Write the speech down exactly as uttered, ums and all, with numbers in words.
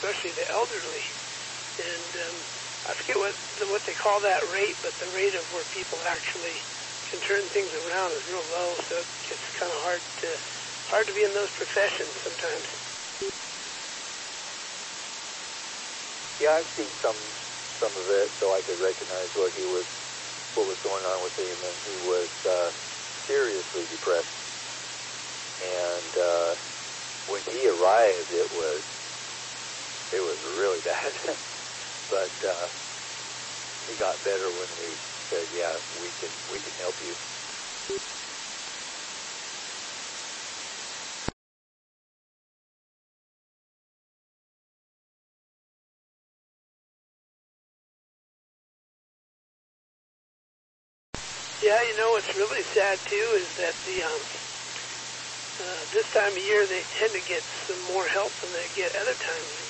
especially the elderly. And um, I forget what what they call that rate, but the rate of where people actually can turn things around is real low. So it's kind of hard to hard to be in those professions sometimes. Yeah, I've seen some some of it, so I could recognize what he was what was going on with him, and he was uh, seriously depressed. And uh, when he arrived, it was it was really bad. But uh, he got better when we said, "Yeah, we can we can help you." Yeah, you know what's really sad too is that the um, uh, this time of year they tend to get some more help than they get other times.